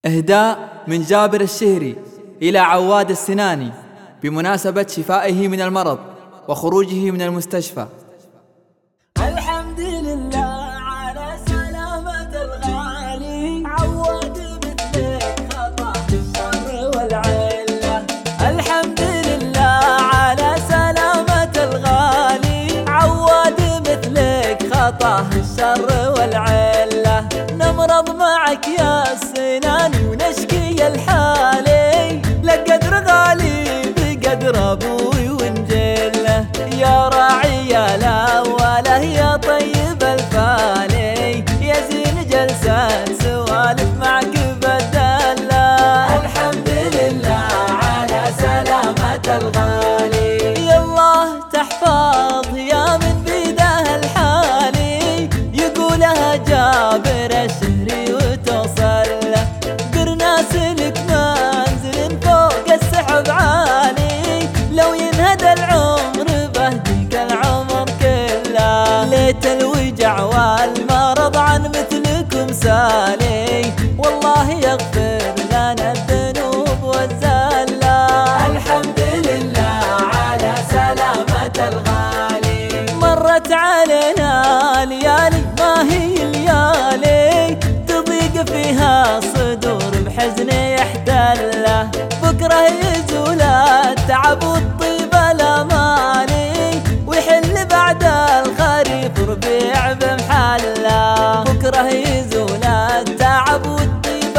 إهداء من جابر الشهري إلى عواد السناني بمناسبة شفائه من المرض وخروجه من المستشفى. الحمد لله على سلامة الغالي، عواد مثلك خطأ الشر والعلة. الحمد لله على سلامة الغالي، عواد مثلك خطأ الشر والعلة. نمرض معك يا السناني ونشكي الحالي، لقدر غالي بقدر ابوي ونجله. يا راعي الاوله يا طيب الفالي، يا زين جلسة سوالف معك بدله. الحمد لله على سلامة الغالي، يا الله تحفظ يا من بيده الحالي. يقولها جابر الشهري وتوصل له، قرناس لك منزل فوق السحب عالي. لو ينهدى العمر بهديك العمر كله، ليت الوجع والمرض عن مثلكم سالي. والله يغفر لنا الذنوب والزلة. الحمد لله على سلامة الغالي. مرت علينا ليالي ما هي ليالي، تضيق فيها الصدور بحزن يحتله. بكره يزول التعب والطيب الاماني، ويحل بعد الخريف ربيع بمحله. بكره يزول التعب والطيب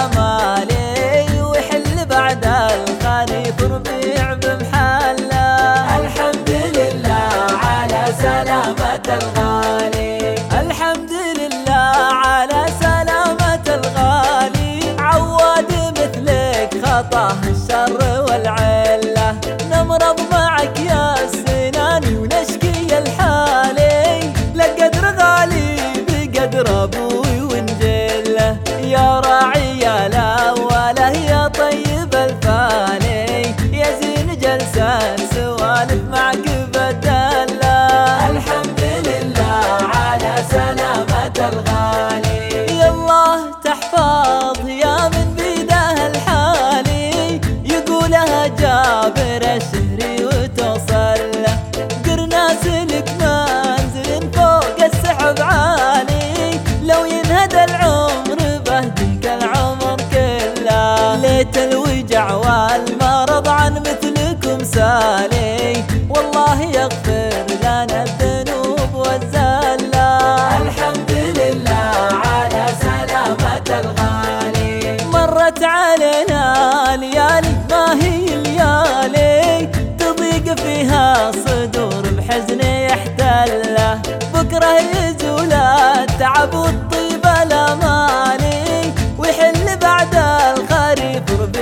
الاماني، ويحل بعد الخريف ربيع بمحله. الحمد لله على سلامة الغالي، الحمد لله على سلامة الغالي. عواد مثلك خطأ الشر والعلة. نمرض معك يا السناني ونشكي الحالي، لقدر غالي بقدر ابوي ونجله. يا راعي الاوله يا طيب الفالي، يا زين جلسة سوالف معك بدله. الحمد لله على سلامة الغالي، يا الله تحفظ يا من بيده الحالي. يقولها جابر الشهري وتوصل له، قرناس لك منزل فوق السحب عالي. لو ينهدى العمر بهديك العمر كله، ليت الوجع والمرض عن مثلكم سالي. والله يغفر لنا الذنوب والزلة. الحمد لله على سلامة الغالي. مرت علينا ليالي ما هي ليالي، تضيق فيها الصدور بحزن يحتله. بكره يزول التعب والطيب الاماني، ويحل بعد الخريف ربيع